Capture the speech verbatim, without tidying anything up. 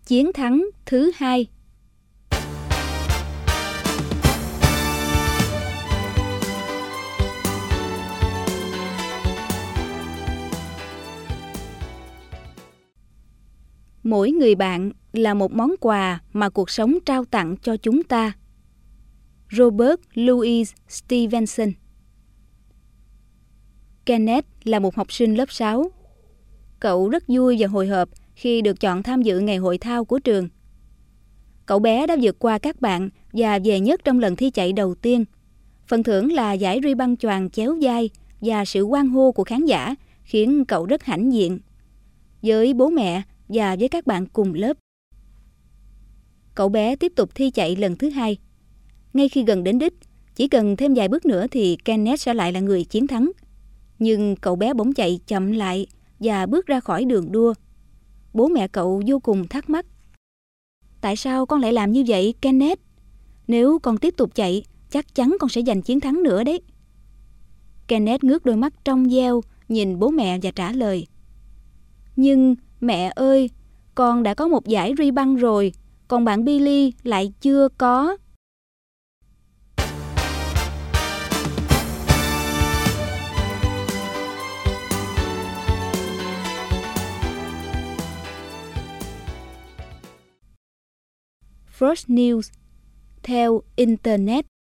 Chiến thắng thứ hai. Mỗi người bạn là một món quà mà cuộc sống trao tặng cho chúng ta. Robert Louis Stevenson. Kenneth là một học sinh lớp sáu. Cậu rất vui và hồi hộp khi được chọn tham dự ngày hội thao của trường. Cậu bé đã vượt qua các bạn và về nhất trong lần thi chạy đầu tiên. Phần thưởng là giải ruy băng choàng chéo vai và sự hoan hô của khán giả khiến cậu rất hãnh diện với bố mẹ và với các bạn cùng lớp. Cậu bé tiếp tục thi chạy lần thứ hai. Ngay khi gần đến đích, chỉ cần thêm vài bước nữa thì Kenneth sẽ lại là người chiến thắng. Nhưng cậu bé bỗng chạy chậm lại và bước ra khỏi đường đua. Bố mẹ cậu vô cùng thắc mắc. Tại sao con lại làm như vậy, Kenneth? Nếu con tiếp tục chạy, chắc chắn con sẽ giành chiến thắng nữa đấy. Kenneth ngước đôi mắt trong veo, nhìn bố mẹ và trả lời. Nhưng mẹ ơi, con đã có một giải ruy băng rồi, còn bạn Billy lại chưa có. First News theo Internet.